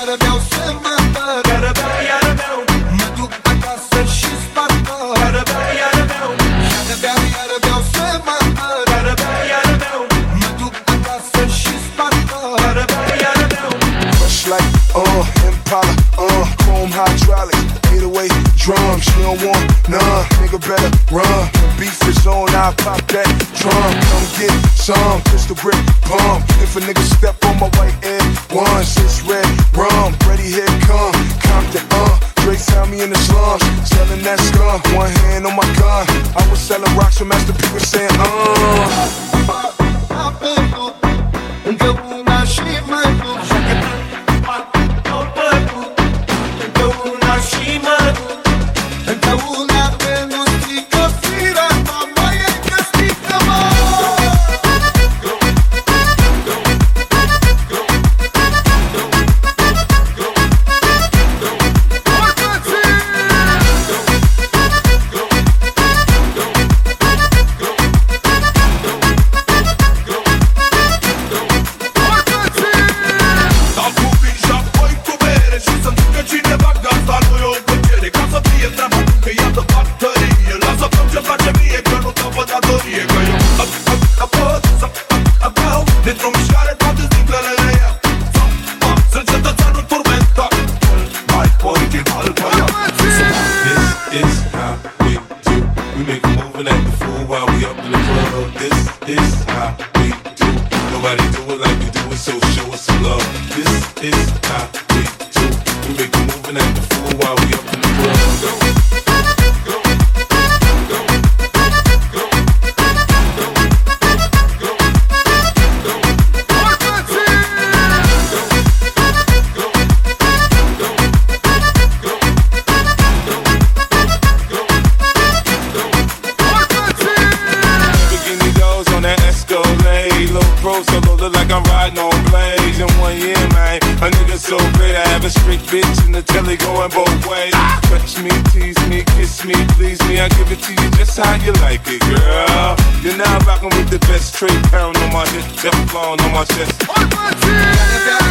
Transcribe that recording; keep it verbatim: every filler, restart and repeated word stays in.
iară beau să mă îmbăr. Iară beau, iară beau, mă duc acasă și spart tot. Iară beau, iară beau, iară beau, iară beau să mă îmbăr. Iară beau, iară beau, mă duc acasă și spart tot. Iară beau, iară beau. Fresh like, uh, Impala, uh, chrome hydraulics, eight oh eight drums, she don't want none, nigga better run. When beef is on, I pop that drum. Come get some, pistol grip pump. If a nigga step on my white air, one, six red rum, ready here come, Compton, uh, Dre found me in the slums, selling that skunk, one hand on my gun. I was selling rocks from Master P was saying, uh. Încă una și mai duc. Așa că fac tot păcut. Încă una și mă duc. Încă una pe nu strică firea ta, mai e că strică mă. Dintr-o mișcare toate sticlele le iau. Sunt cetățeanul turmentat, mai original ca ea. This is how we do. We make a move and act a fool while we up in the club. This is how we do. Nobody do it like we do it, so show us some love. This is how we do. We make a move and act a fool while we up in the club. Go. So loaded like I'm riding on blades. In one year, man, a nigga so great I have a straight bitch in the telly going both ways. Touch me, tease me, kiss me, please me, I give it to you just how you like it, girl. You're now rocking with the best, straight pound on my hip, Teflon on my chest.